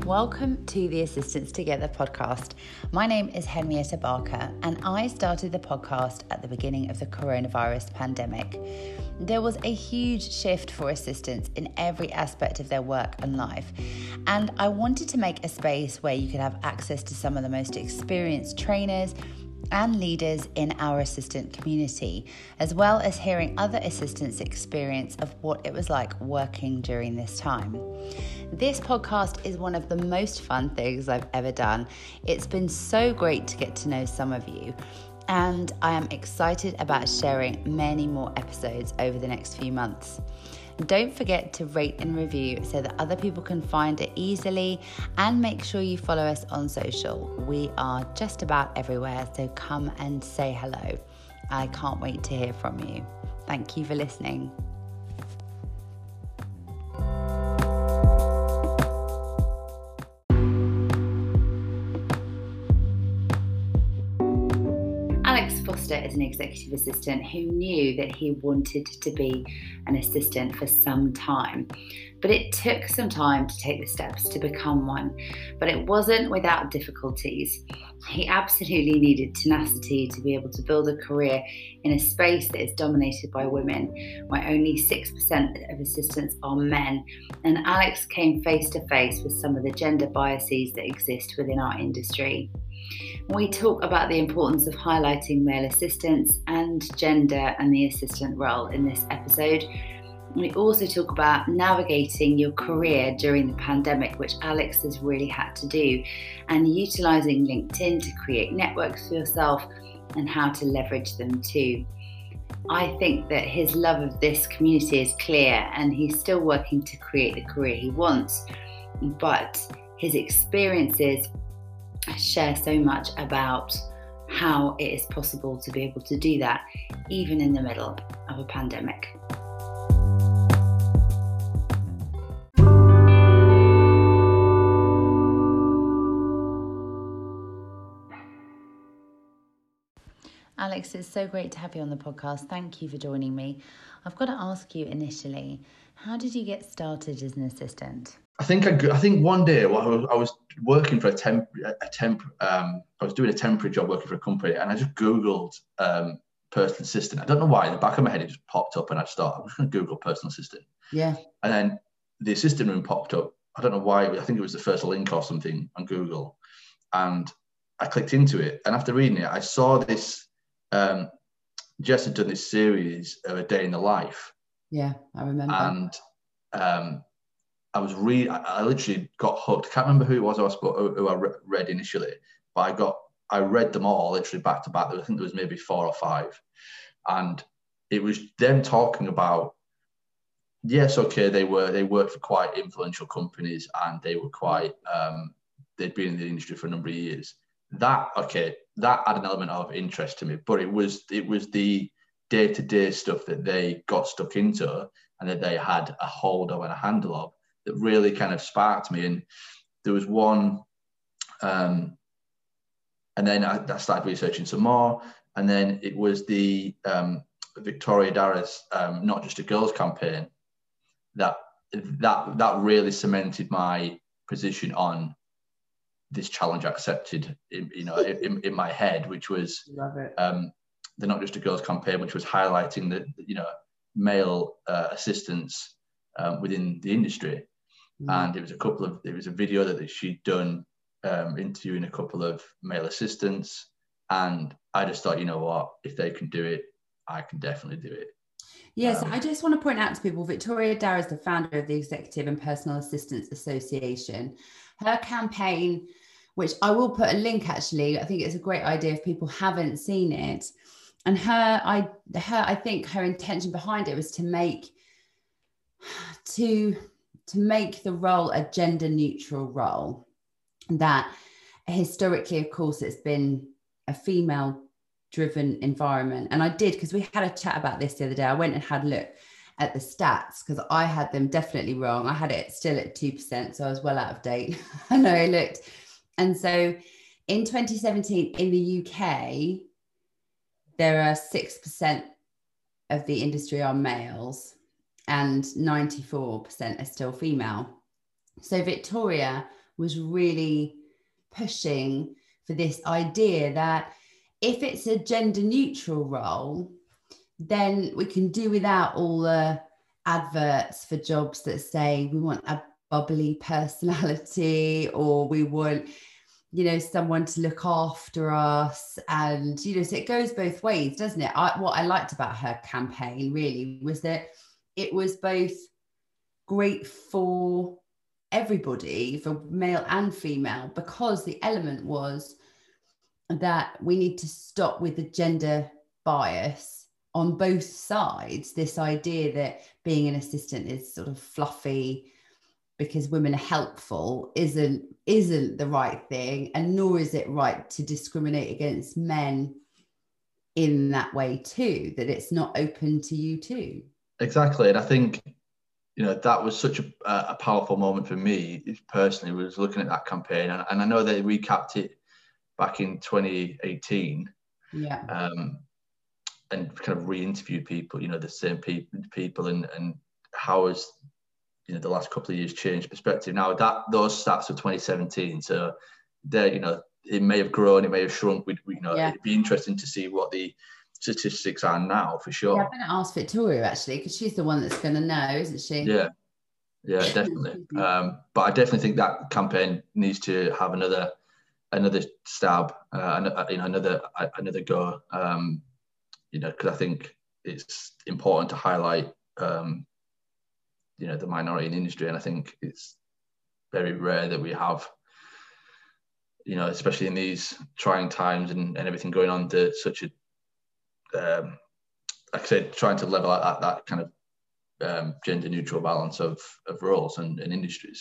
Welcome to the Assistants Together podcast. My name is Henrietta Barker and I started the podcast at the beginning of the coronavirus pandemic. There was a huge shift for assistants in every aspect of their work and life, and I wanted to make a space where you could have access to some of the most experienced trainers and leaders in our assistant community, as well as hearing other assistants' experience of what it was like working during this time. This podcast is one of the most fun things I've ever done. It's been so great to get to know some of you, and I am excited about sharing many more episodes over the next few months. Don't forget to rate and review so that other people can find it easily, and make sure you follow us on social. We are just about everywhere, so come and say hello. I can't wait to hear from you. Thank you for listening. Alex Foster is an executive assistant who knew that he wanted to be an assistant for some time, but it took some time to take the steps to become one. But it wasn't without difficulties. He absolutely needed tenacity to be able to build a career in a space that is dominated by women, where only 6% of assistants are men, and Alex came face to face with some of the gender biases that exist within our industry. We talk about the importance of highlighting male assistants and gender and the assistant role in this episode. We also talk about navigating your career during the pandemic, which Alex has really had to do, and utilising LinkedIn to create networks for yourself and how to leverage them too. I think that his love of this community is clear, and he's still working to create the career he wants, but his experiences share so much about how it is possible to be able to do that even in the middle of a pandemic. Alex, it's so great to have you on the podcast. Thank you for joining me. I've got to ask you initially, how did you get started as an assistant? I think one day I was working for I was doing a temporary job working for a company, and I just Googled personal assistant. I don't know why, in the back of my head it just popped up, and I just thought, I'm just going to Google personal assistant. Yeah. And then the assistant room popped up. I don't know why. I think it was the first link or something on Google, and I clicked into it. And after reading it, I saw this. Jess had done this series of A Day in the Life. Yeah, I remember. And I literally got hooked. I can't remember who it was who I read initially, but I read them all literally back to back. I think there was maybe 4 or 5, and it was them talking about, yes, okay, they worked for quite influential companies, and they were quite they'd been in the industry for a number of years. That had an element of interest to me, but it was the day-to-day stuff that they got stuck into and that they had a hold of and a handle of that really kind of sparked me. And there was one, and then I started researching some more, and then it was the Victoria Darras Not Just a Girls campaign that really cemented my position on this challenge accepted in my head, which was the Not Just a Girls campaign, which was highlighting the male assistants within the industry. And it was a video that she'd done interviewing a couple of male assistants, and I just thought, you know what, if they can do it, I can definitely do it. Yes, I just want to point out to people, Victoria Darras is the founder of the Executive and Personal Assistants Association. Her campaign, which I will put a link actually, I think it's a great idea if people haven't seen it. And I think her intention behind it was to make the role a gender neutral role. That historically, of course, it's been a female driven environment. And I did, because we had a chat about this the other day, I went and had a look at the stats, because I had them definitely wrong. I had it still at 2%, so I was well out of date. I know I looked. And so in 2017 in the UK, there are 6% of the industry are males and 94% are still female. So Victoria was really pushing for this idea that if it's a gender neutral role, then we can do without all the adverts for jobs that say we want a bubbly personality, or we want, you know, someone to look after us. And, you know, so it goes both ways, doesn't it? What I liked about her campaign really was that it was both great for everybody, for male and female, because the element was that we need to stop with the gender bias on both sides. This idea that being an assistant is sort of fluffy because women are helpful isn't the right thing, and nor is it right to discriminate against men in that way too, that it's not open to you too. Exactly. And I think, you know, that was such a powerful moment for me personally, was looking at that campaign. And I know they recapped it back in 2018. Yeah. And kind of re-interviewed people, you know, the same people and how has, you know, the last couple of years changed perspective. Now that those stats of 2017, so there, you know, it may have grown, it may have shrunk. You know, it'd be interesting to see what the statistics are now, for sure. Yeah, I'm going to ask Victoria actually, because she's the one that's going to know, isn't she? Yeah, definitely. But I definitely think that campaign needs to have another stab, you know, another go. You know, because I think it's important to highlight, you know, the minority in industry, and I think it's very rare that we have, you know, especially in these trying times and everything going on, to such a, like I said, trying to level out that kind of gender neutral balance of roles and industries.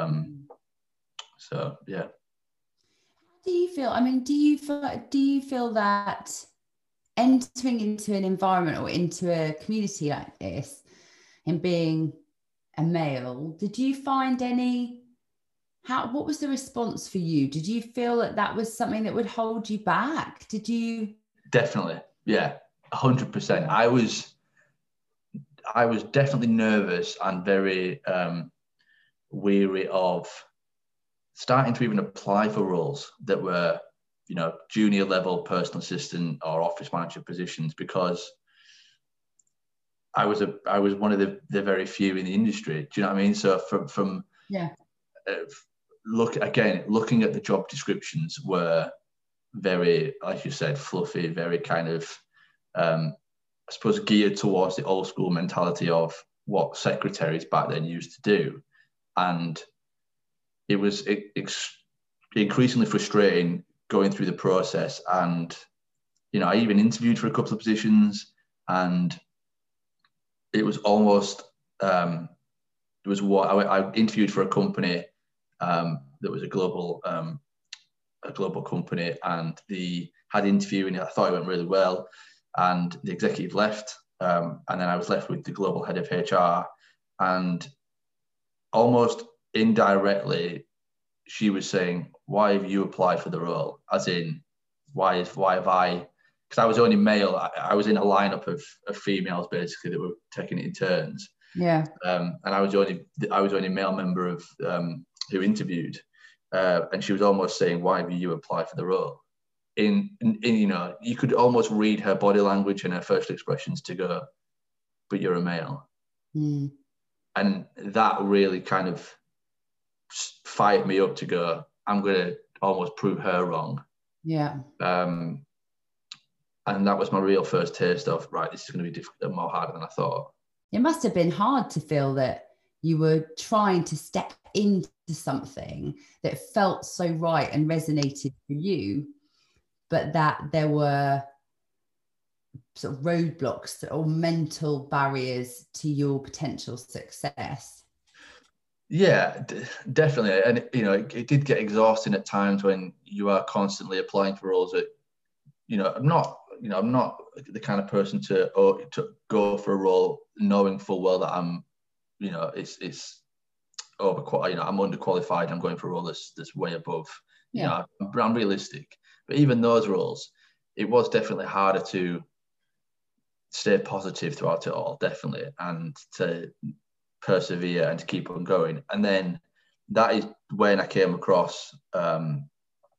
So yeah. Do you feel? I mean, do you feel that entering into an environment or into a community like this, and being a male, did you find what was the response for you? Did you feel that was something that would hold you back? Did you? Definitely. Yeah, 100%. I was definitely nervous and very weary of starting to even apply for roles that were, you know, junior level personal assistant or office manager positions, because I was one of the very few in the industry. Do you know what I mean? So from looking at the job descriptions were very, like you said, fluffy, very kind of I suppose geared towards the old school mentality of what secretaries back then used to do, and it was increasingly frustrating going through the process. And, you know, I even interviewed for a couple of positions, and it was almost, I interviewed for a company that was a global company, and they had interview, and I thought it went really well, and the executive left, and then I was left with the global head of HR, and almost indirectly she was saying, why have you applied for the role? As in, why have I? Because I was only male. I was in a lineup of females basically that were taking it in turns. Yeah. And I was only male member of who interviewed, and she was almost saying, why have you applied for the role? In you know, you could almost read her body language and her facial expressions to go, but you're a male. Mm. And that really kind of fired me up to go, I'm going to almost prove her wrong. Yeah. And that was my real first taste of, right, this is going to be difficult and more harder than I thought. It must have been hard to feel that you were trying to step into something that felt so right and resonated for you, but that there were sort of roadblocks or mental barriers to your potential success. Yeah, definitely. And, you know, it did get exhausting at times when you are constantly applying for roles that, you know, I'm not the kind of person to go for a role knowing full well that I'm, you know, it's overqualified, you know, I'm underqualified. I'm going for a role that's way above. Yeah. You know, I'm realistic. But even those roles, it was definitely harder to stay positive throughout it all, definitely, and to persevere and to keep on going. And then that is when I came across, Lauren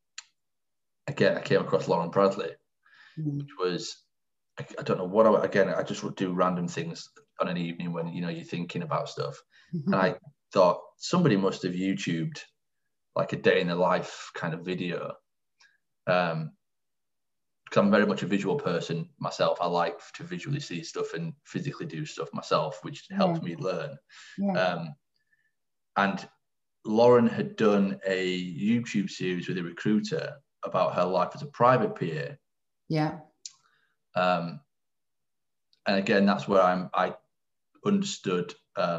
Bradley, which was, I don't know what, I just would do random things on an evening when, you know, you're thinking about stuff. And I thought somebody must have YouTubed like a day in the life kind of video. Because I'm very much a visual person myself. I like to visually see stuff and physically do stuff myself, which helps me learn. And Lauren had done a YouTube series with a recruiter about her life as a private PA. Yeah. And again, that's where I understood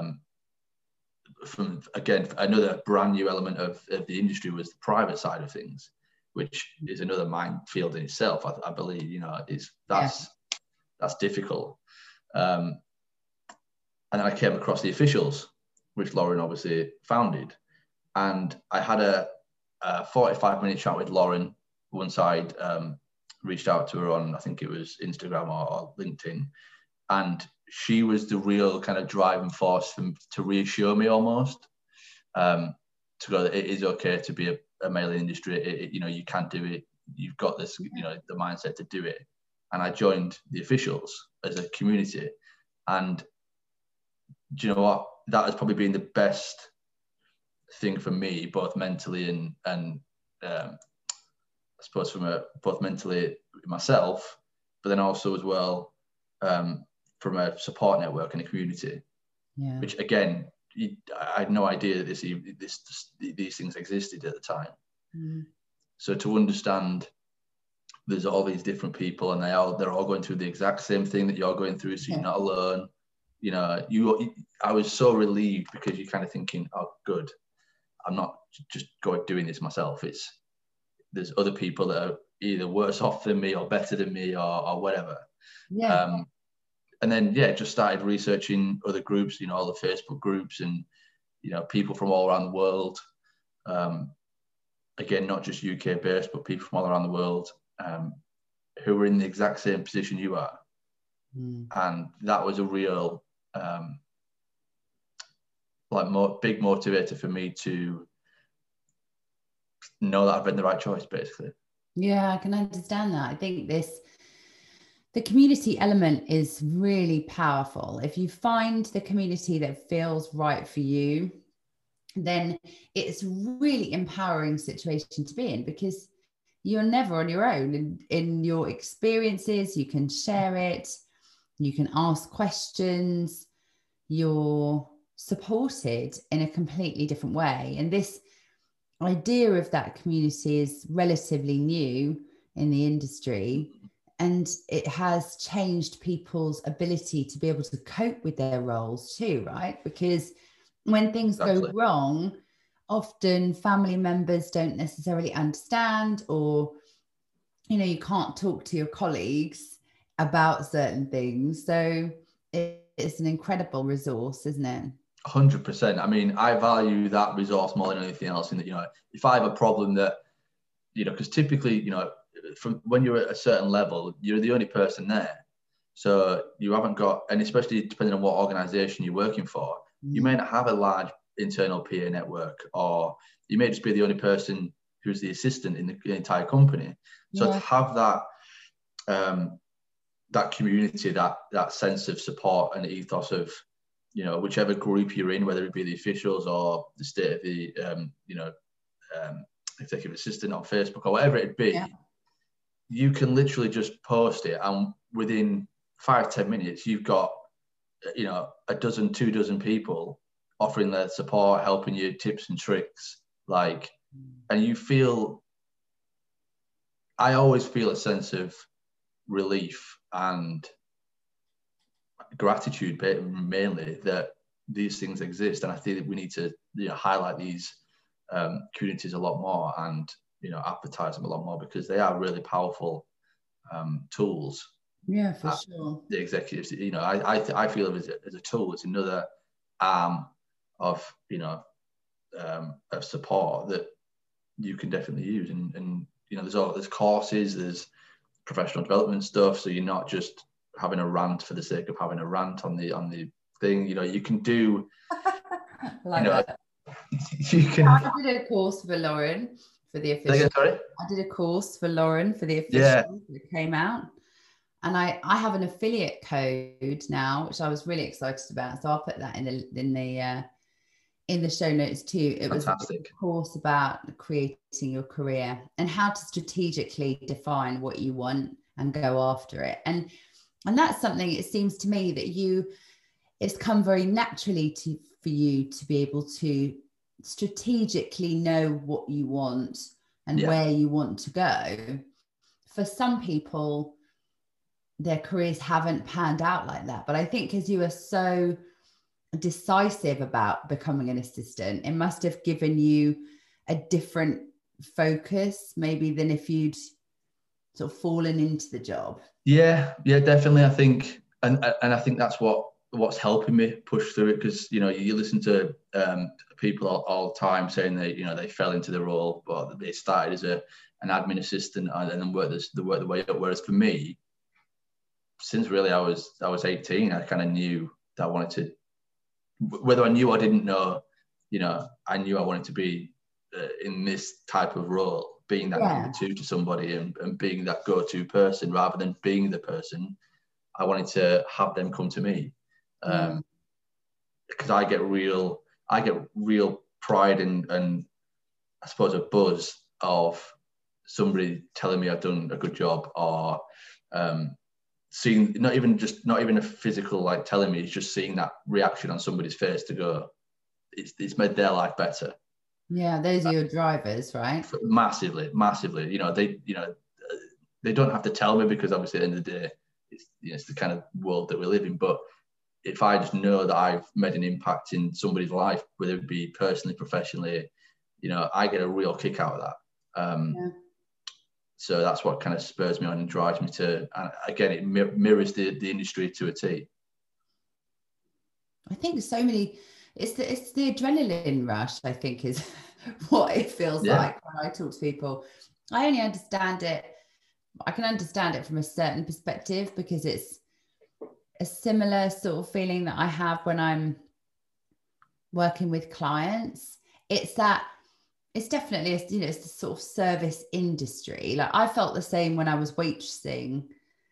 from, again, another brand new element of the industry was the private side of things, which is another minefield in itself. I believe, you know, that's difficult. And then I came across The Officials, which Lauren obviously founded. And I had a 45-minute chat with Lauren once I'd reached out to her on, I think it was Instagram or LinkedIn. And she was the real kind of driving force to reassure me almost, to go, it is okay to be a male in the industry. You know, you can do it. You've got this, you know, the mindset to do it. And I joined The Officials as a community. And do you know what? That has probably been the best thing for me, both mentally and I suppose both mentally myself, but then also as well from a support network and a community, which again, I had no idea that these things existed at the time. So to understand there's all these different people and they're all going through the exact same thing that you're going through, so you're not alone. You know, I was so relieved, because you're kind of thinking, oh, good, I'm not just doing this myself. There's other people that are either worse off than me or better than me or whatever. And then, just started researching other groups, you know, all the Facebook groups and, you know, people from all around the world. Again, not just UK based, but people from all around the world who were in the exact same position you are. And that was a real, big motivator for me to know that I've been the right choice, basically. Yeah, I can understand that. I think the community element is really powerful. If you find the community that feels right for you, then it's really empowering situation to be in, because you're never on your own in your experiences. You can share it, you can ask questions, you're supported in a completely different way. And this idea of that community is relatively new in the industry, and it has changed people's ability to be able to cope with their roles too, right? Because when things go wrong, often family members don't necessarily understand, or, you know, you can't talk to your colleagues about certain things. So it's an incredible resource, isn't it? 100%. I mean, I value that resource more than anything else. In that, you know, if I have a problem that, you know, because typically, you know, from when you're at a certain level, you're the only person there. So you haven't got, and especially depending on what organization you're working for, you may not have a large internal PA network, or you may just be the only person who's the assistant in the entire company. So to have that, that community, that sense of support and ethos of, you know, whichever group you're in, whether it be The Officials or the state of the, executive assistant on Facebook or whatever it be, you can literally just post it, and within 5-10 minutes, you've got, you know, 2 dozen people offering their support, helping you, tips and tricks, like, and you feel, I always feel a sense of relief and gratitude, mainly, that these things exist. And I think that we need to, you know, highlight these communities a lot more, and, you know, advertise them a lot more, because they are really powerful tools. Yeah, for sure. The executives, you know, I feel of it as a tool. It's another arm of, you know, of support that you can definitely use. And you know, there's courses, there's professional development stuff. So you're not just having a rant for the sake of having a rant on the thing. You know, you can do, you know, You can. I did a course for Lauren for the official. Sorry? I did a course for Lauren for the official Yeah. that came out. And I have an affiliate code now, which I was really excited about. So I'll put that in the show notes too. It was Fantastic. a course about creating your career and how to strategically define what you want and go after it. And that's something, it seems to me, that it's come very naturally for you to be able to strategically know what you want and where you want to go. For some people, their careers haven't panned out like that. But I think because you are so decisive about becoming an assistant, it must have given you a different focus maybe than if you'd sort of fallen into the job. Yeah, definitely. I think, and I think that's what's helping me push through it, because you listen to people all the time saying that they fell into the role, but they started as an admin assistant and then worked the way up. Whereas for me, since really I was 18, I kind of knew that I wanted to, whether I knew or didn't know, I knew I wanted to be in this type of role, being that number two to somebody and being that go-to person rather than being the person. I wanted to have them come to me, because I get real pride and I suppose a buzz of somebody telling me I've done a good job, or seeing not even a physical like telling me, it's just seeing that reaction on somebody's face to go, it's made their life better. Yeah, those are your drivers, right? Massively. They don't have to tell me, because obviously at the end of the day, it's the kind of world that we live in. But if I just know that I've made an impact in somebody's life, whether it be personally, professionally, I get a real kick out of that. So that's what kind of spurs me on and drives me to, and again, it mirrors the industry to a T. I think it's the adrenaline rush, I think, is what it feels like when I talk to people. I only understand it. I can understand it from a certain perspective, because it's a similar sort of feeling that I have when I'm working with clients. It's definitely it's the sort of service industry. Like, I felt the same when I was waitressing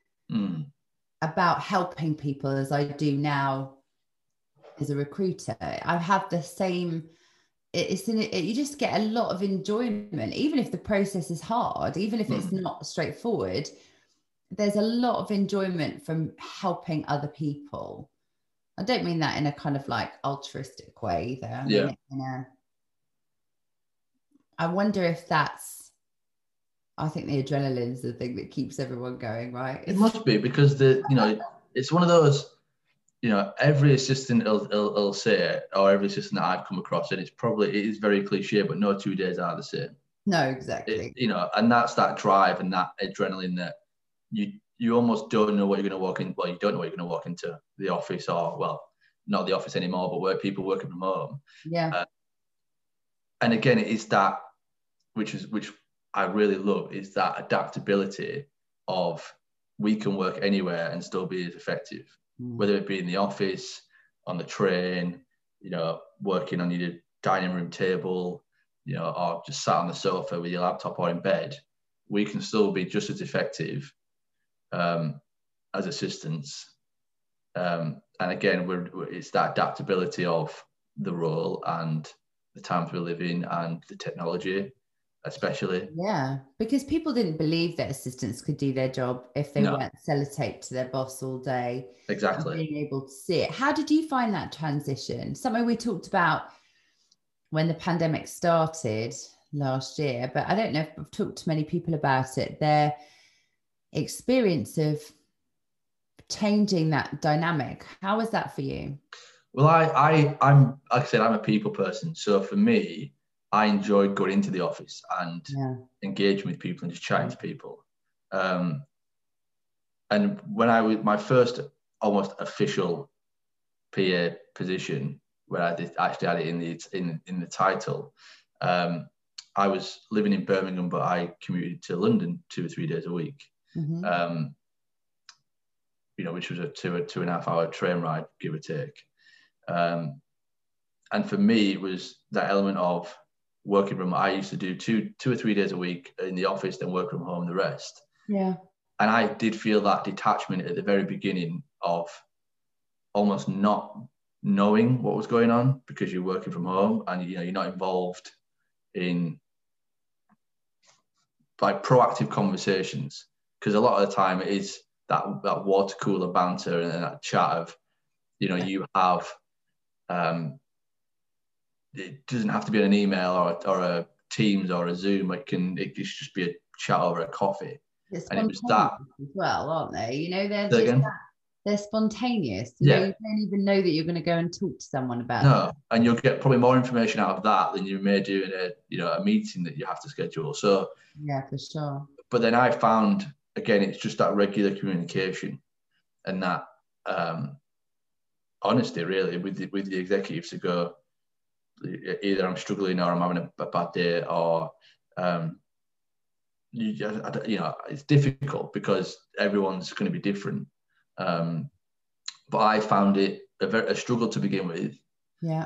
about helping people as I do now as a recruiter. I have the same. You just get a lot of enjoyment, even if the process is hard, even if it's not straightforward. There's a lot of enjoyment from helping other people. I don't mean that in a kind of like altruistic way, though. I mean it in a. I wonder if that's. I think the adrenaline is the thing that keeps everyone going, right? It must be, because it's one of those. Every assistant will say it, or every assistant that I've come across, and it is very cliche, but no 2 days are the same. No, exactly. And that's that drive and that adrenaline that you almost don't know what you're going to walk in. Well, you don't know what you're going to walk into the office, or, well, not the office anymore, but where people working from home. Yeah. And again, it is that, which I really love, is that adaptability of, we can work anywhere and still be as effective. Whether it be in the office, on the train, working on your dining room table, or just sat on the sofa with your laptop or in bed, we can still be just as effective as assistants. And again, it's that adaptability of the role and the times we live in and the technology, especially. Yeah, because people didn't believe that assistants could do their job if they weren't sellotaped to their boss all day. Exactly. Being able to see it. How did you find that transition? Something we talked about when the pandemic started last year, but I don't know if I've talked to many people about it. Their experience of changing that dynamic. How was that for you? Well, I'm like I said, I'm a people person. So for me, I enjoyed going into the office and engaging with people and just chatting to people. And when I was my first almost official PA position, where I actually had it in the title, I was living in Birmingham, but I commuted to London 2 or 3 days a week. Which was a 2.5 hour train ride, give or take. And for me, it was that element of working from. I used to do two or 3 days a week in the office, then work from home the rest. Yeah. And I did feel that detachment at the very beginning of almost not knowing what was going on, because you're working from home and you're not involved in like proactive conversations, because a lot of the time it is that water cooler banter and that chat of you have it doesn't have to be an email or a Teams or a Zoom. It can just be a chat over a coffee. And it was that as well, aren't they? They're just they're spontaneous. You don't even know that you're going to go and talk to someone about it. And you'll get probably more information out of that than you may do in a meeting that you have to schedule. So yeah, for sure. But then I found, again, it's just that regular communication and that honesty, really, with the executives to go, either I'm struggling or I'm having a bad day, or it's difficult because everyone's going to be different. But I found it a struggle to begin with. Yeah.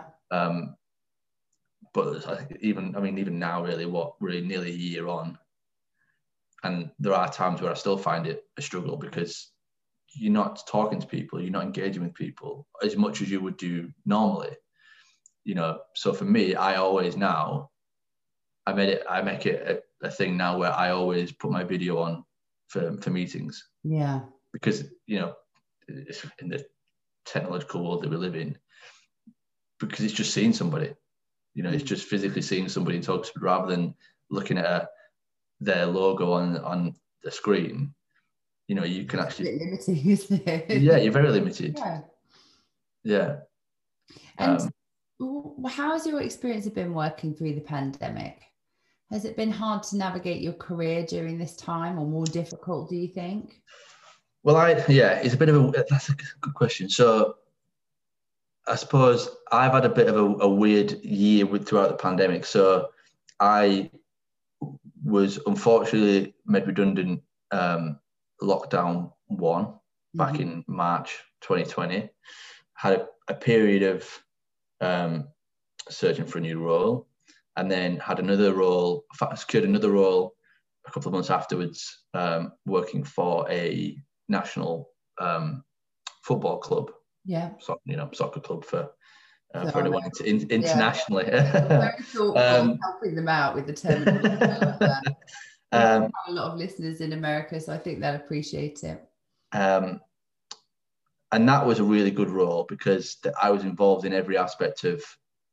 But even now, really, nearly a year on, and there are times where I still find it a struggle because you're not talking to people, you're not engaging with people as much as you would do normally. So for me, I always now, I make it a thing now where I always put my video on for meetings. Yeah. Because, it's in the technological world that we live in, because it's just seeing somebody, it's just physically seeing somebody and talking, rather than looking at their logo on the screen. You can actually. It's a bit limiting, isn't it? Yeah, you're very limited. Yeah. And how has your experience been working through the pandemic? Has it been hard to navigate your career during this time, or more difficult, do you think? Well, it's a bit of that's a good question. So I suppose I've had a bit of a weird year throughout the pandemic. So I was unfortunately made redundant lockdown 1 back in March 2020. Had a period of searching for a new role, and then had another role, secured another role a couple of months afterwards, working for a national football club. Yeah. So, soccer club for anyone internationally. Very thoughtful, helping them out with the terminology. Have a lot of listeners in America, so I think they'll appreciate it. And that was a really good role because I was involved in every aspect of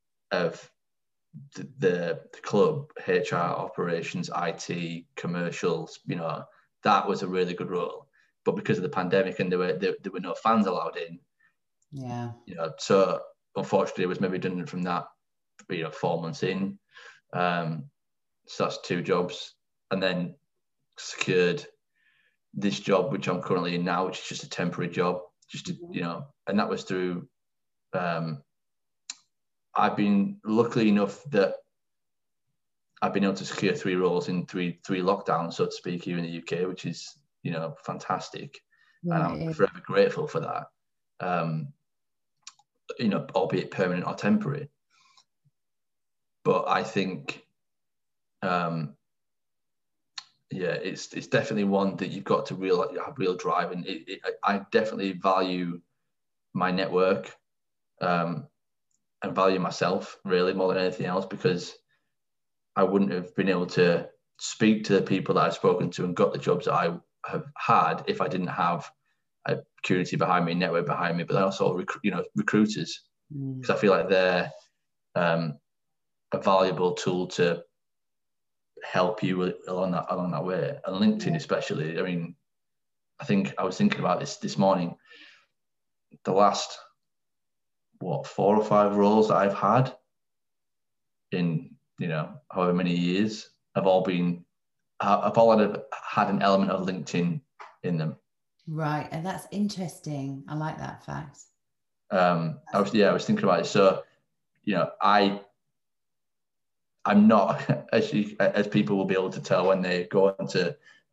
the club, HR, operations, IT, commercials. That was a really good role. But because of the pandemic and there were no fans allowed in, so unfortunately, I was maybe done from that, 4 months in. So that's 2 jobs, and then secured this job, which I'm currently in now, which is just a temporary job, and that was through. I've been lucky enough that I've been able to secure 3 roles in three lockdowns, so to speak, here in the UK, which is fantastic, and I'm forever grateful for that. Albeit permanent or temporary. But I think, it's definitely one that you've got to have real drive, and I definitely value my network, and value myself really more than anything else, because I wouldn't have been able to speak to the people that I've spoken to and got the jobs that I have had if I didn't have a community behind me, network behind me, but also recruiters, because I feel like they're a valuable tool to help you along that way. And LinkedIn especially. I think I was thinking about this morning. The last 4 or 5 roles that I've had in however many years have all had an element of LinkedIn in them. Right, and that's interesting. I like that fact. I was thinking about it. So, I'm not, as people will be able to tell when they go onto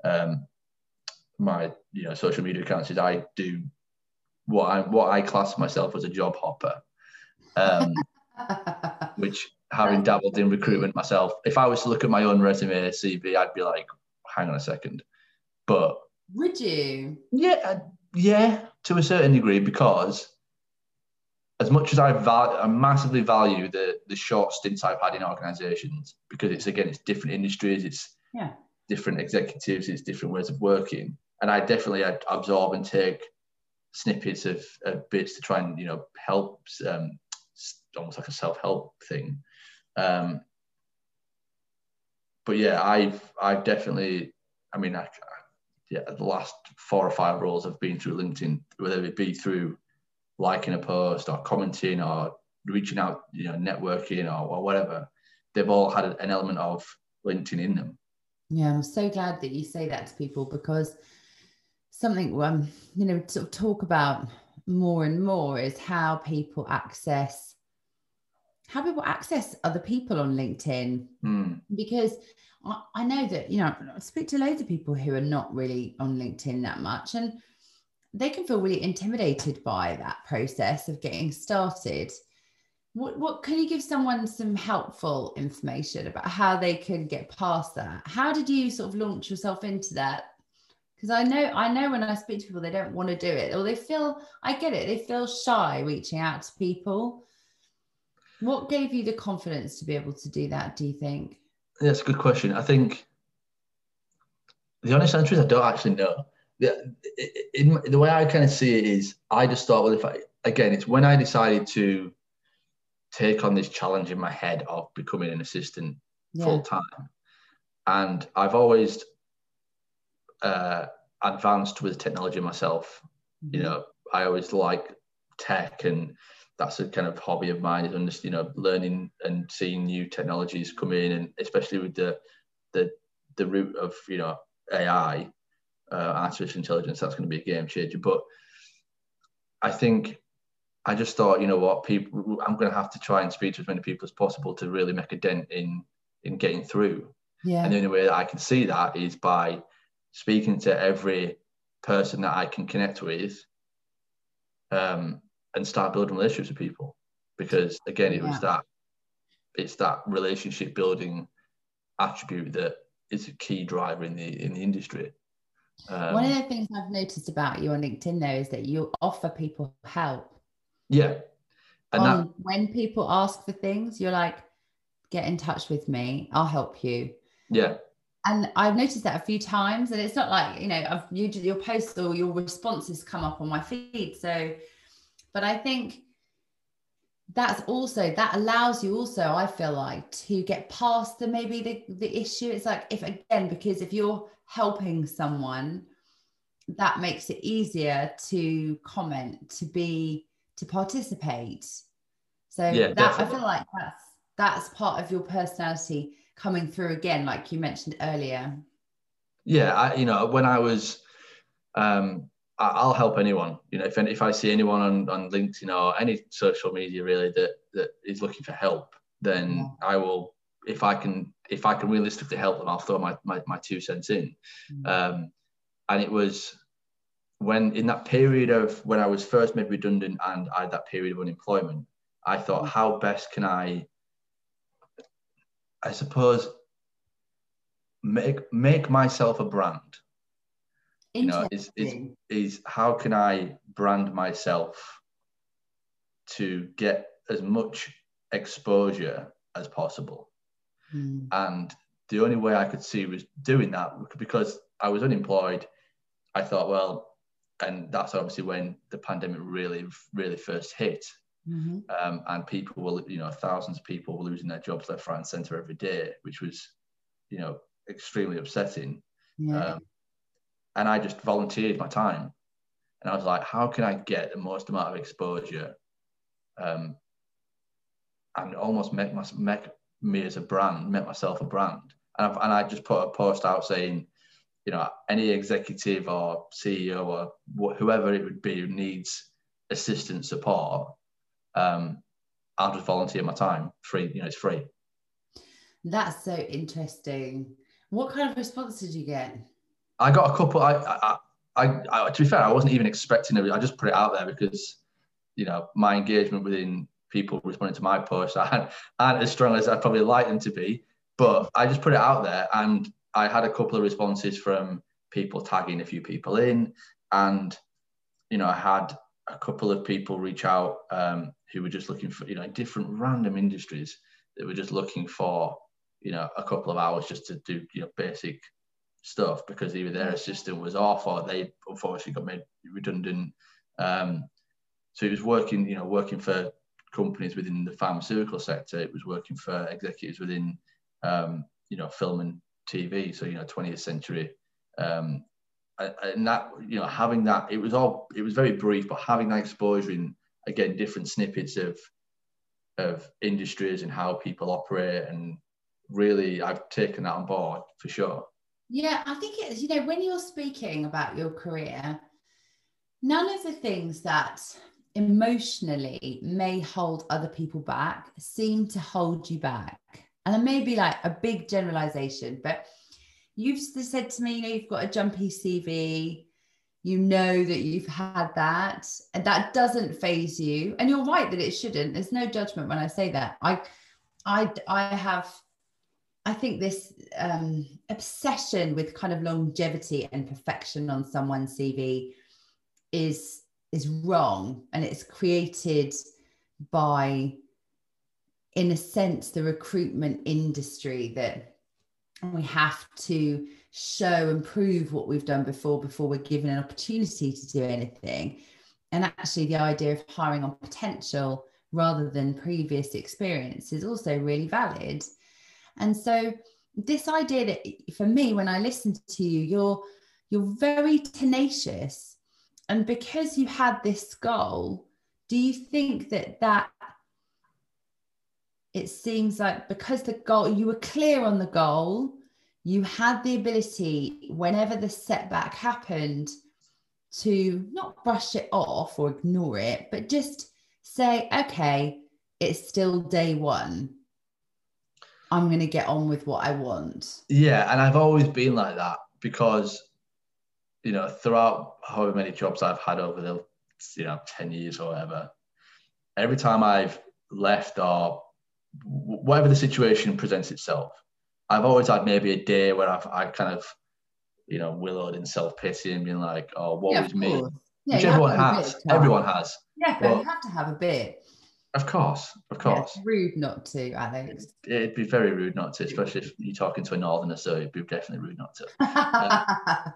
my social media accounts, is I do what I class myself as a job hopper. which having dabbled in recruitment myself, if I was to look at my own resume CV, I'd be like, hang on a second. But would you? Yeah, to a certain degree, because as much as I massively value the short stints I've had in organisations, because it's different industries, it's different executives, it's different ways of working, and I definitely absorb and take snippets of bits to try and help, almost like a self-help thing. But yeah, I've definitely, the last 4 or 5 roles have been through LinkedIn, whether it be through liking a post or commenting or reaching out, networking or whatever. They've all had an element of LinkedIn in them. Yeah, I'm so glad that you say that to people, because something sort of talk about more and more is how people access other people on LinkedIn. Because I know that, I speak to loads of people who are not really on LinkedIn that much, and they can feel really intimidated by that process of getting started. What can you give someone some helpful information about how they can get past that? How did you sort of launch yourself into that? Because I know when I speak to people, they don't want to do it, or they feel shy reaching out to people. What gave you the confidence to be able to do that, do you think? That's a good question. I think the honest answer is I don't actually know. The way I kind of see it is, I just thought, well, it's when I decided to take on this challenge in my head of becoming an assistant full time, and I've always advanced with technology myself. I always like tech, and that's a kind of hobby of mine, is learning and seeing new technologies come in, and especially with the route of AI, artificial intelligence, that's going to be a game changer. But I think I just thought, I'm going to have to try and speak to as many people as possible to really make a dent in getting through. And the only way that I can see that is by speaking to every person that I can connect with, and start building relationships with people. Because again, it's that relationship building attribute that is a key driver in the industry. One of the things I've noticed about you on LinkedIn, though, is that you offer people help. Yeah. And when people ask for things, you're like, get in touch with me, I'll help you. Yeah. And I've noticed that a few times, and it's not like, your posts or your responses come up on my feed. But I think that allows you also, I feel like, to get past the issue. It's like, because if you're helping someone, that makes it easier to comment, to participate. So that definitely. I feel like that's part of your personality coming through again, like you mentioned earlier. Yeah, when I was, I'll help anyone. If I see anyone on LinkedIn or any social media really that is looking for help, then I will. If I can realistically help them, I'll throw my 2 cents in. And it was when, in that period of when I was first made redundant and I had that period of unemployment, I thought, how best can I suppose, make myself a brand. Is how can I brand myself to get as much exposure as possible? And the only way I could see was doing that, because I was unemployed. I thought, well, and that's obviously when the pandemic really, really first hit. And people were, thousands of people were losing their jobs left, right, and centre every day, which was, extremely upsetting. And I just volunteered my time, and I was like, how can I get the most amount of exposure, and almost make me as a brand, make myself a brand. And I just put a post out saying, any executive or CEO or whoever it would be who needs assistant support, I'll just volunteer my time free. It's free. That's so interesting. What kind of response did you get? I got a couple. I to be fair, I wasn't even expecting it. I just put it out there because, my engagement within people responding to my posts aren't as strong as I'd probably like them to be. But I just put it out there, and I had a couple of responses from people tagging a few people in, and I had a couple of people reach out who were just looking for, in different random industries, that were just looking for, a couple of hours just to do, basic stuff, because either their assistant was off or they unfortunately got made redundant. So it was working for companies within the pharmaceutical sector. It was working for executives within, film and TV. So, 20th century. And that, having that, it was very brief, but having that exposure in, again, different snippets of industries and how people operate, and really I've taken that on board for sure. Yeah, I think it's, when you're speaking about your career, none of the things that emotionally may hold other people back seem to hold you back. And it may be like a big generalization, but you've said to me, you've got a jumpy CV, that you've had that, and that doesn't faze you. And you're right that it shouldn't. There's no judgment when I say that. I think this obsession with kind of longevity and perfection on someone's CV is wrong, and it's created by, in a sense, the recruitment industry, that we have to show and prove what we've done before we're given an opportunity to do anything. And actually the idea of hiring on potential rather than previous experience is also really valid. And so this idea that, for me, when I listen to you, you're very tenacious. And because you had this goal, do you think that it seems like, because the goal, you were clear on the goal, you had the ability, whenever the setback happened, to not brush it off or ignore it, but just say, okay, it's still day one. I'm going to get on with what I want. Yeah, and I've always been like that, because, throughout however many jobs I've had over the, 10 years or whatever, every time I've left, or whatever the situation presents itself, I've always had maybe a day where I kind of, willowed in self-pity and being like, oh, woe is me. Yeah, which everyone has. Everyone has. Yeah, but you have to have a bit. Of course. Yeah, it's rude not to, Alex. It'd be very rude not to, especially if you're talking to a northerner, so it'd be definitely rude not to.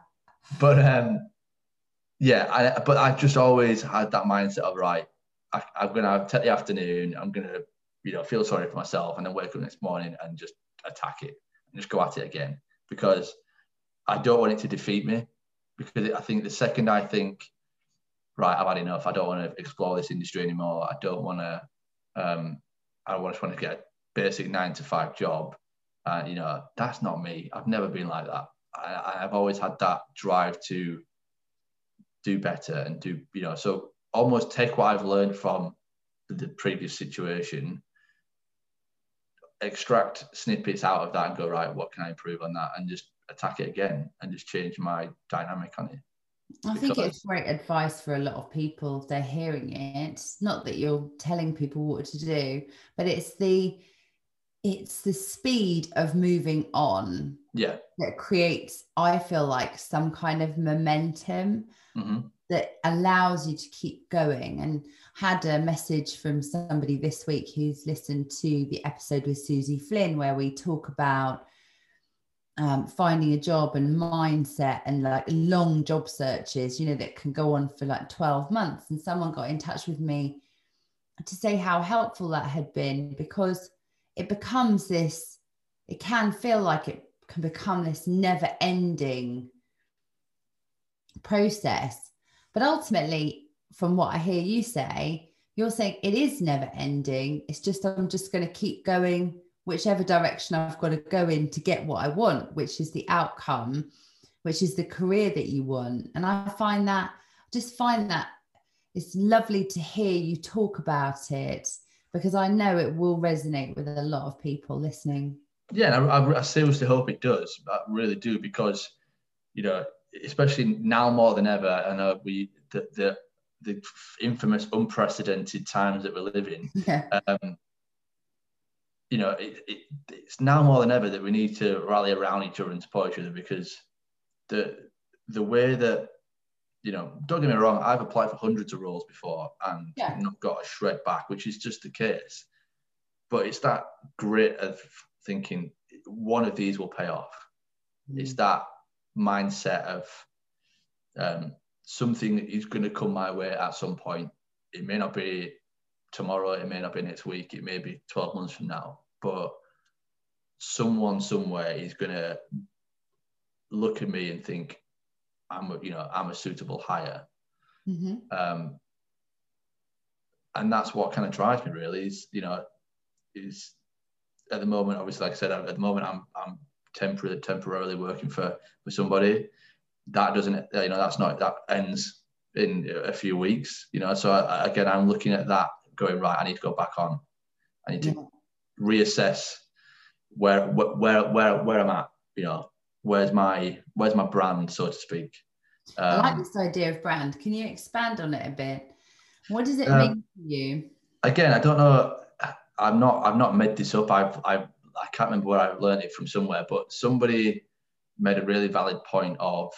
But I've just always had that mindset of, right, I'm going to take the afternoon, I'm going to, feel sorry for myself, and then wake up next morning and just attack it and just go at it again, because I don't want it to defeat me. Because I think the second I think, right, I've had enough, I don't want to explore this industry anymore, I don't want to, I just want to get a basic 9-to-5 job. That's not me. I've never been like that. I've always had that drive to do better and do, so almost take what I've learned from the previous situation, extract snippets out of that and go, right, what can I improve on that? And just attack it again and just change my dynamic on it. I think it's great advice for a lot of people if they're hearing it. Not that you're telling people what to do, but it's the speed of moving on that creates, I feel like, some kind of momentum that allows you to keep going. And had a message from somebody this week who's listened to the episode with Susie Flynn, where we talk about finding a job and mindset and like long job searches, that can go on for like 12 months. And someone got in touch with me to say how helpful that had been, because it becomes this, it can feel like it can become this never ending process. But ultimately, from what I hear you say, you're saying it is never ending. It's just, I'm just going to keep going whichever direction I've got to go in to get what I want, which is the outcome, which is the career that you want. And I find that it's lovely to hear you talk about it, because I know it will resonate with a lot of people listening. Yeah, and I seriously hope it does. I really do, because, especially now more than ever, I know the infamous unprecedented times that we're living, you know, it's now more than ever that we need to rally around each other and support each other, because the way that, you know, don't get me wrong, I've applied for hundreds of roles before and not got a shred back, which is just the case. But it's that grit of thinking one of these will pay off. It's that mindset of something that is going to come my way at some point. It may not be tomorrow, it may not be next week, it may be 12 months from now, but someone somewhere is going to look at me and think, I'm a suitable hire. And that's what kind of drives me, really, is at the moment, obviously, like I said, at the moment I'm temporarily working for somebody. That doesn't, that ends in a few weeks, so I'm looking at that going, right, I need to go back on. I need to reassess where I'm at, where's my brand, so to speak. I like this idea of brand. Can you expand on it a bit? What does it mean to you? Again, I don't know. I've not made this up. I can't remember where I learned it from somewhere, but somebody made a really valid point of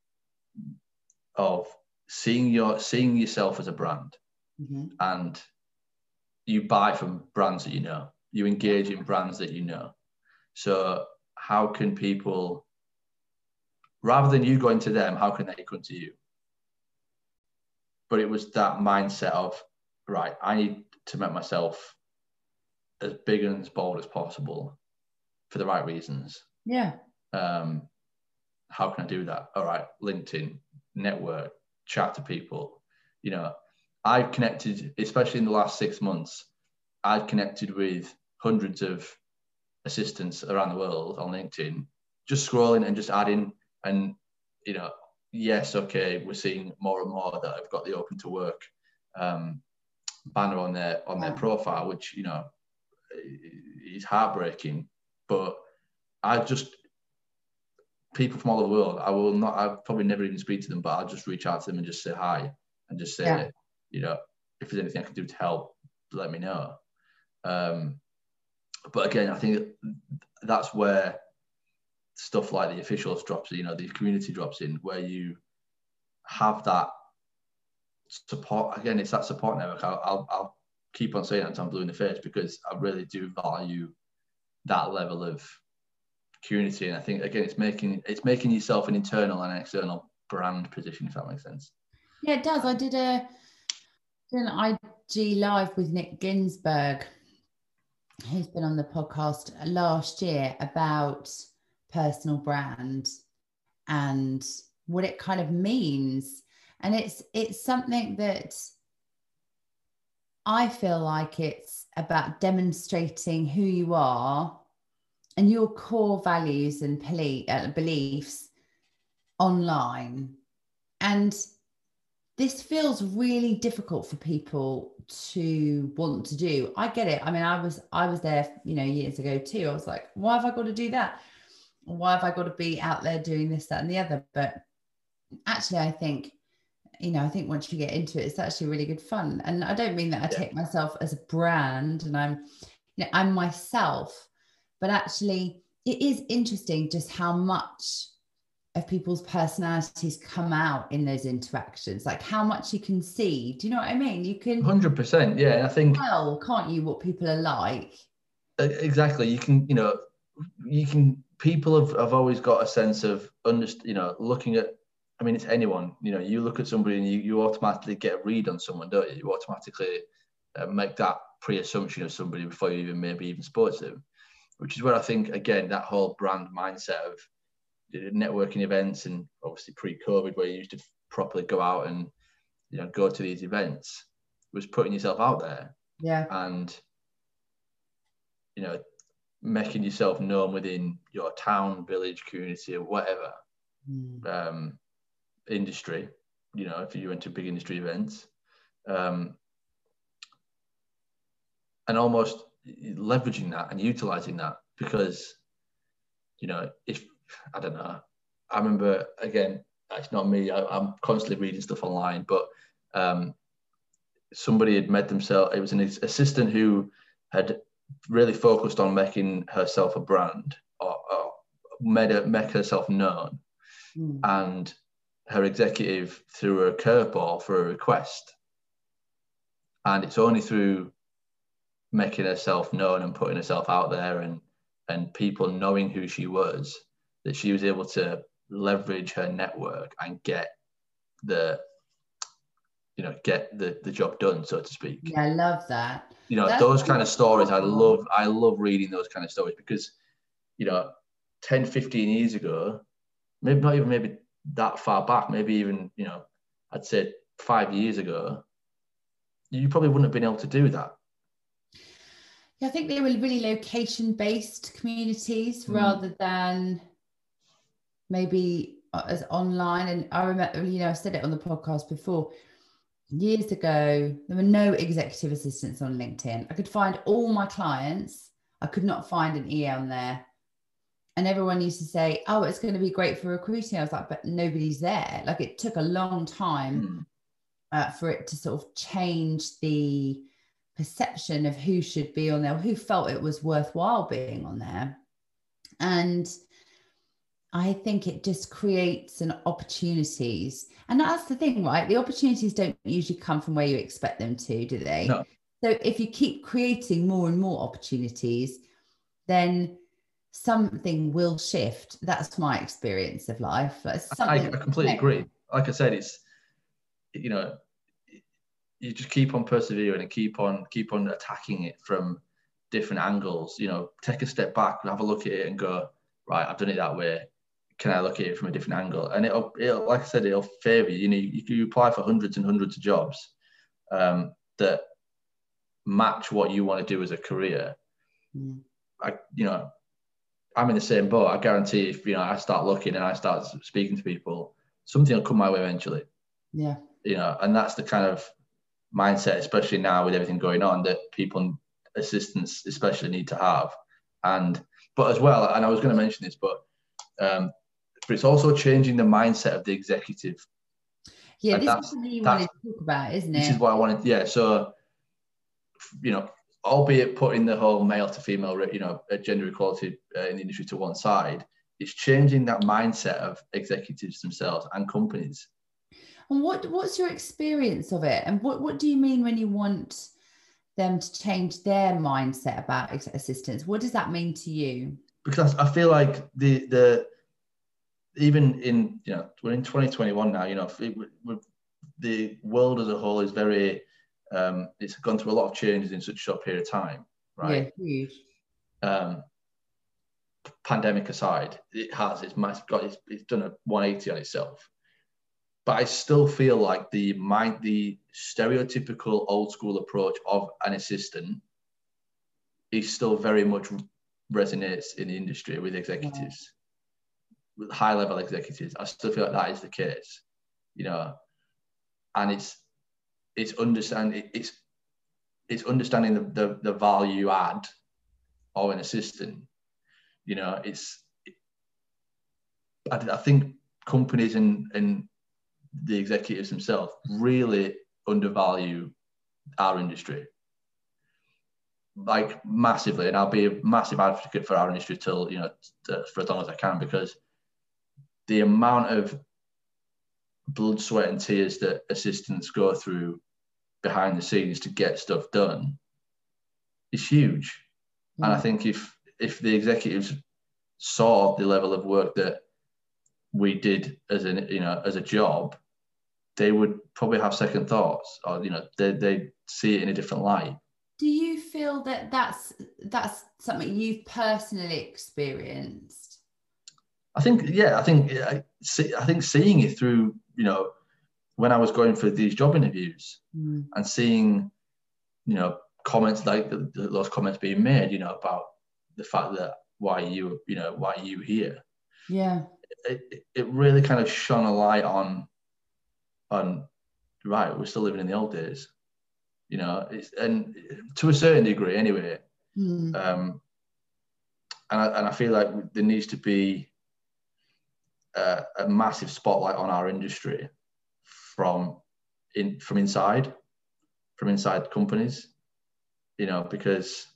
seeing yourself as a brand, and you buy from brands that you engage in brands that So how can people, rather than you going to them, how can they come to you? But it was that mindset of, right, I need to make myself as big and as bold as possible for the right reasons. Yeah. How can I do that? All right, LinkedIn, network, chat to people. I've connected, especially in the last 6 months, I've connected with hundreds of assistants around the world on LinkedIn, just scrolling and just adding, and yes, okay, we're seeing more and more that have got the open to work banner on their profile, which is heartbreaking. But people from all over the world, I'll probably never even speak to them, but I'll just reach out to them and just say hi and just say, if there's anything I can do to help, let me know. But again, I think that's where stuff like the officials drops in, the community drops in, where you have that support. Again, it's that support network. I'll keep on saying that until I'm blue in the face, because I really do value that level of community. And I think, again, it's making yourself an internal and external brand position, if that makes sense. Yeah, it does. I did an IG live with Nick Ginsburg, who's been on the podcast last year, about personal brand and what it kind of means. And it's something that I feel like it's about demonstrating who you are and your core values and beliefs online. And this feels really difficult for people to want to do. I get it. I mean, I was there, years ago too. I was like, why have I got to do that? Why have I got to be out there doing this, that, and the other? But actually, I think once you get into it, it's actually really good fun. And I don't mean that I take myself as a brand and I'm myself, but actually it is interesting just how much of people's personalities come out in those interactions, like how much you can see. Do you know what I mean? You can 100%. Yeah. And I think, can't you, what people are like? Exactly. You can, people have always got a sense of, looking at, I mean, it's anyone, you look at somebody and you automatically get a read on someone, don't you? You automatically make that pre-assumption of somebody before you maybe even spoke to them, which is where I think, again, that whole brand mindset of networking events, and obviously pre-COVID, where you used to properly go out and, go to these events, was putting yourself out there. Yeah. And, making yourself known within your town, village, community, or whatever. Industry, if you went to big industry events, and almost leveraging that and utilizing that, because if I don't know, I remember, again, it's not me, I'm constantly reading stuff online, but somebody had made themselves, it was an assistant who had really focused on making herself a brand, or make herself known. And her executive threw her a curveball for a request. And it's only through making herself known and putting herself out there and people knowing who she was that she was able to leverage her network and get the job done, so to speak. Yeah, I love that. Those kind of stories, I love reading those kind of stories, because 10, 15 years ago, maybe not even maybe that far back, maybe even I'd say 5 years ago, you probably wouldn't have been able to do that. Yeah, I think they were really location-based communities rather than maybe as online. And I remember, I said it on the podcast before, years ago, there were no executive assistants on LinkedIn. I could find all my clients. I could not find an EA on there. And everyone used to say, oh, it's going to be great for recruiting. I was like, but nobody's there. Like, it took a long time for it to sort of change the perception of who should be on there, who felt it was worthwhile being on there. And I think it just creates an opportunities. And that's the thing, right? The opportunities don't usually come from where you expect them to, do they? No. So if you keep creating more and more opportunities, then something will shift. That's my experience of life. I completely agree. Like I said, it's, you just keep on persevering and keep on attacking it from different angles. Take a step back and have a look at it and go, right, I've done it that way. Can I look at it from a different angle? And it'll like I said, it'll favor you. You apply for hundreds and hundreds of jobs that match what you want to do as a career. I'm in the same boat. I guarantee if I start looking and I start speaking to people, something will come my way eventually. Yeah. And that's the kind of mindset, especially now with everything going on, that people, assistants especially, need to have. But as well, and I was going to mention this, but it's also changing the mindset of the executive. Yeah, this is something you wanted to talk about, isn't it? This is what I wanted. Yeah. So, albeit putting the whole male to female, gender equality in the industry to one side, it's changing that mindset of executives themselves and companies. And what's your experience of it? And what do you mean when you want them to change their mindset about assistants? What does that mean to you? Because I feel like the even in we're in 2021 now. The world as a whole is very it's gone through a lot of changes in such a short period of time, right? Yeah, huge. Pandemic aside, it's done a 180 on itself. But I still feel like the stereotypical old school approach of an assistant is still very much resonates in the industry with executives, with high level executives. I still feel like that is the case, and it's understanding the value add of an assistant. I think companies and the executives themselves really undervalue our industry, like massively. And I'll be a massive advocate for our industry till for as long as I can, because the amount of blood, sweat and tears that assistants go through behind the scenes to get stuff done is huge. And I think if the executives saw the level of work that we did as a job, they would probably have second thoughts, or they see it in a different light. Do you feel that that's something you've personally experienced? I think seeing it through, when I was going for these job interviews and seeing, comments like those comments being made, about the fact that why are you here? Yeah. It really kind of shone a light on right, we're still living in the old days, and to a certain degree anyway. And I feel like there needs to be a massive spotlight on our industry from from inside companies, because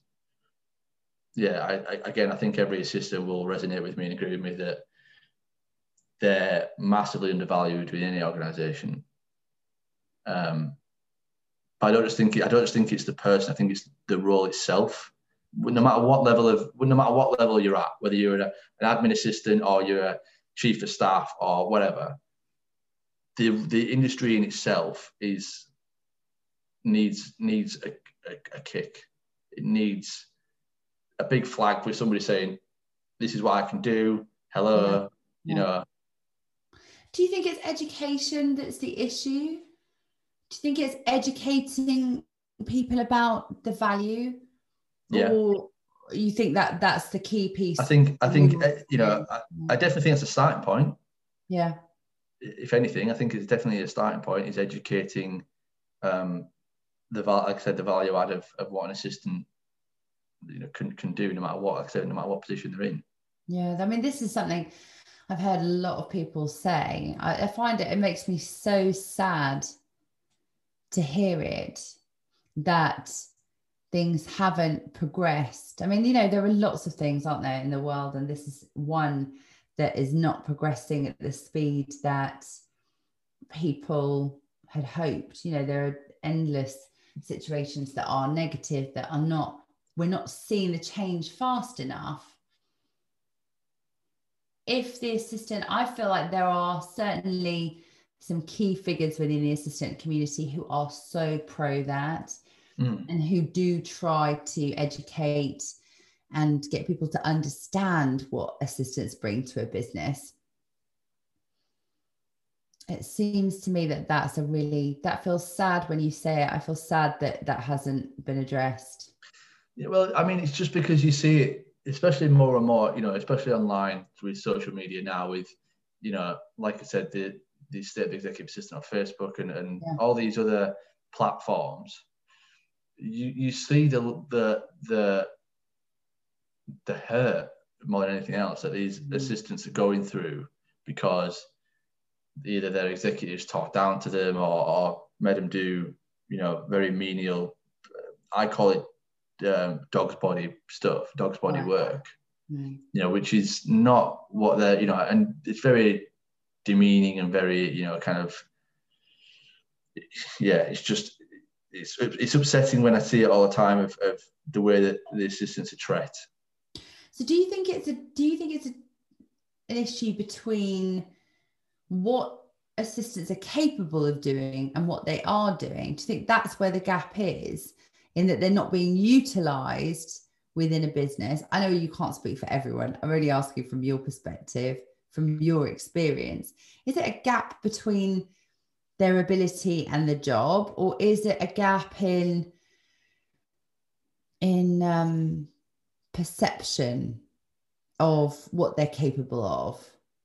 I think every assistant will resonate with me and agree with me that they're massively undervalued within any organisation. But I don't just think it's the person. I think it's the role itself. No matter what level you're at, whether you're an admin assistant or you're a chief of staff or whatever, the industry in itself needs a kick. It needs a big flag with somebody saying, "This is what I can do." Hello, Do you think it's education that's the issue? Do you think it's educating people about the value? Yeah. Or you think that that's the key piece? I think I definitely think it's a starting point. Yeah. If anything, I think it's definitely a starting point, is educating the value add of what an assistant can do, no matter what position they're in. Yeah, I mean, this is something I've heard a lot of people say. I find it makes me so sad to hear it, that things haven't progressed. I mean, there are lots of things, aren't there, in the world, and this is one that is not progressing at the speed that people had hoped. There are endless situations that are negative, that are we're not seeing the change fast enough. If the assistant, I feel like there are certainly some key figures within the assistant community who are so pro that, and who do try to educate and get people to understand what assistants bring to a business. It seems to me that feels sad when you say it. I feel sad that hasn't been addressed. Yeah, well, I mean, it's just because you see it, especially more and more, especially online with social media now, with, like I said, the state of the executive assistant on Facebook and all these other platforms. You see the hurt more than anything else that these assistants are going through, because either their executives talk down to them or made them do, very menial, I call it dog's body work, which is not what they're, and it's very demeaning and very, kind of, it's just, it's upsetting when I see it all the time of the way that the assistants are treated. So do you think it's an issue between what assistants are capable of doing and what they are doing? Do you think that's where the gap is, in that they're not being utilized within a business? I know you can't speak for everyone. I'm really asking from your perspective, from your experience. Is it a gap between their ability and the job, or is it a gap in perception of what they're capable of?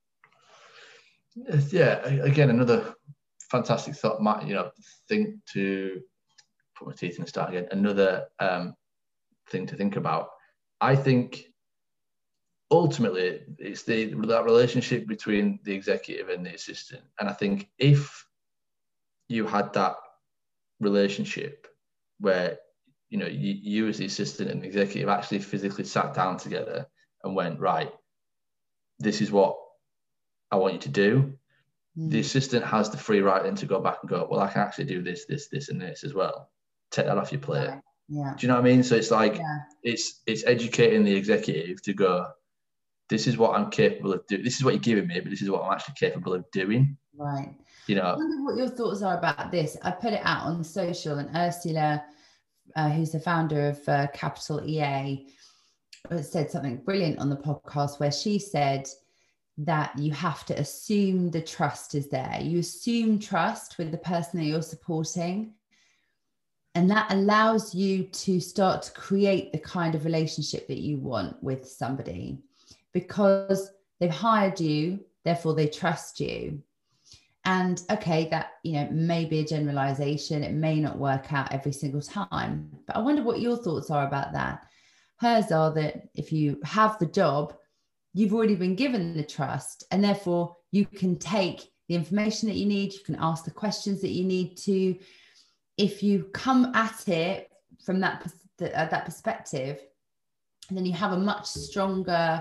Yeah, again, another fantastic thought, thing to put my teeth in the start again. Another thing to think about. I think ultimately it's that relationship between the executive and the assistant. And I think if you had that relationship where, you as the assistant and the executive actually physically sat down together and went, right, this is what I want you to do. The assistant has the free right then to go back and go, well, I can actually do this, and this as well. Take that off your plate. Right. Yeah. Do you know what I mean? So it's like, it's educating the executive to go, this is what I'm capable of doing. This is what you're giving me, but this is what I'm actually capable of doing. Right. I wonder what your thoughts are about this. I put it out on social, and Ursula, who's the founder of Capital EA, said something brilliant on the podcast, where she said that you have to assume the trust is there. You assume trust with the person that you're supporting, and that allows you to start to create the kind of relationship that you want with somebody, because they've hired you, therefore they trust you. And okay, that, may be a generalization. It may not work out every single time, but I wonder what your thoughts are about that. Hers are that if you have the job, you've already been given the trust, and therefore you can take the information that you need. You can ask the questions that you need to. If you come at it from that perspective, then you have a much stronger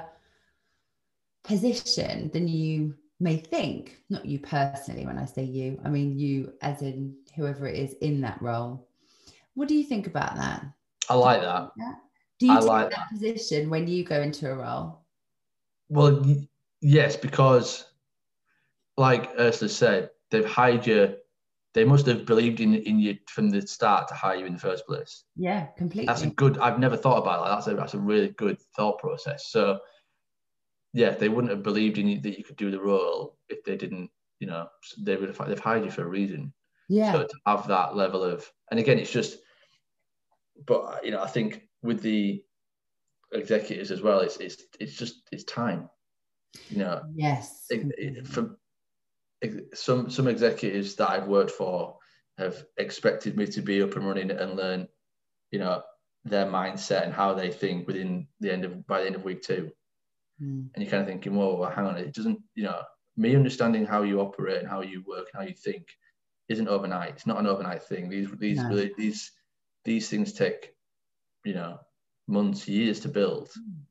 position than you may think. Not you personally, when I say you, I mean you as in whoever it is in that role. What do you think about that? I like that. Do you take that position when you go into a role? Well, yes, because like Ursula said, they've hired you. They must have believed in you from the start to hire you in the first place. Yeah, completely. That's a good. I've never thought about that. That's a really good thought process. So, yeah, they wouldn't have believed in you that you could do the role if they didn't. You know, they've hired you for a reason. Yeah. So to have that level of, and again, it's just. But you know, I think with the executives as well, it's time. You know. Yes. For some executives that I've worked for have expected me to be up and running and learn, you know, their mindset and how they think by the end of week 2. And you're kind of thinking, well, hang on, it doesn't, you know, me understanding how you operate and how you work and how you think isn't overnight. It's not an overnight thing. These things take, you know, months, years to build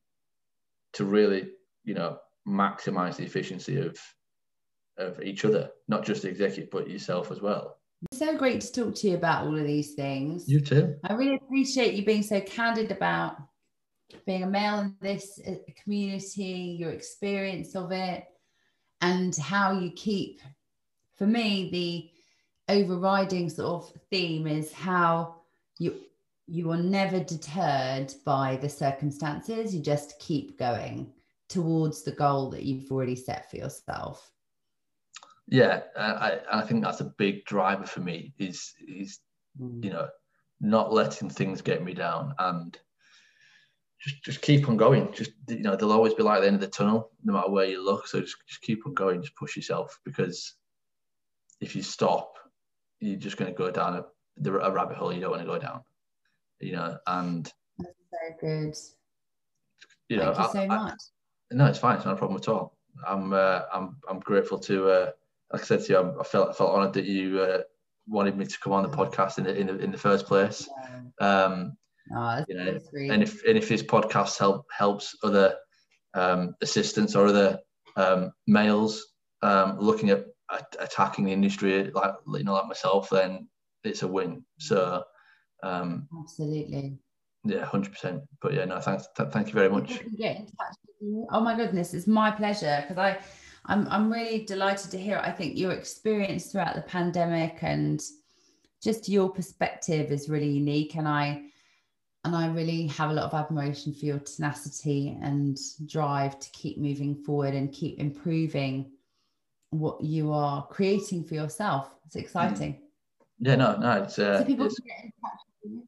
to really, you know, maximize the efficiency of each other, not just the executive, but yourself as well. It's so great to talk to you about all of these things. You too. I really appreciate you being so candid about being a male in this community, your experience of it, and how you keep, for me, the overriding sort of theme is how you are never deterred by the circumstances. You just keep going towards the goal that you've already set for yourself. Yeah, I think that's a big driver for me is you know, not letting things get me down and just keep on going. Just, you know, there'll always be light at the end of the tunnel, no matter where you look. So just keep on going, just push yourself, because if you stop, you're just going to go down a rabbit hole you don't want to go down. You know, and that's so good. You know, thank you so much. No, it's fine. It's not a problem at all. I'm grateful to. Like I said to you, I felt honoured that you wanted me to come on the podcast in the first place. Yeah. You know, and if this podcast helps other assistants or other males looking at attacking the industry like myself, then it's a win. So absolutely. Yeah, 100%. But yeah, no, thanks. Thank you very much. Get in touch with you. Oh my goodness, it's my pleasure, because I'm really delighted to hear it. I think your experience throughout the pandemic and just your perspective is really unique, and I really have a lot of admiration for your tenacity and drive to keep moving forward and keep improving what you are creating for yourself. It's exciting. Yeah, no, it's so people can get in touch with you.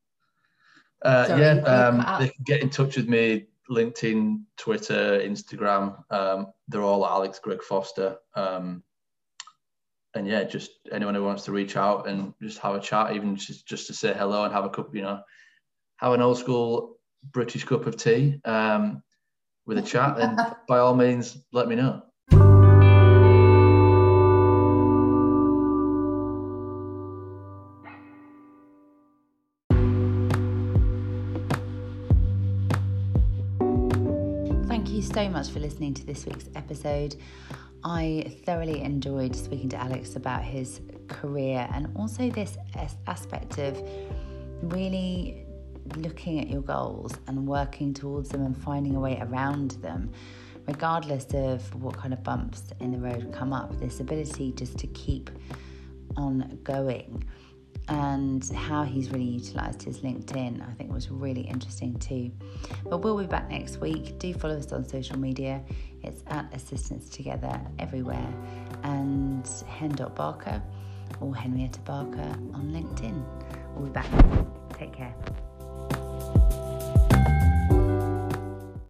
They can get in touch with me. LinkedIn, Twitter, Instagram. They're all Alex Greg Foster. And yeah, just anyone who wants to reach out and just have a chat, even just to say hello and have a cup, have an old school British cup of tea with a chat, then by all means, let me know. Thank you so much for listening to this week's episode. I thoroughly enjoyed speaking to Alex about his career and also this aspect of really looking at your goals and working towards them and finding a way around them, regardless of what kind of bumps in the road come up. This ability just to keep on going, and how he's really utilised his LinkedIn, I think was really interesting too. But we'll be back next week. Do follow us on social media. It's at Assistants Together everywhere, and hen.barker or Henrietta Barker on LinkedIn. We'll be back. Take care.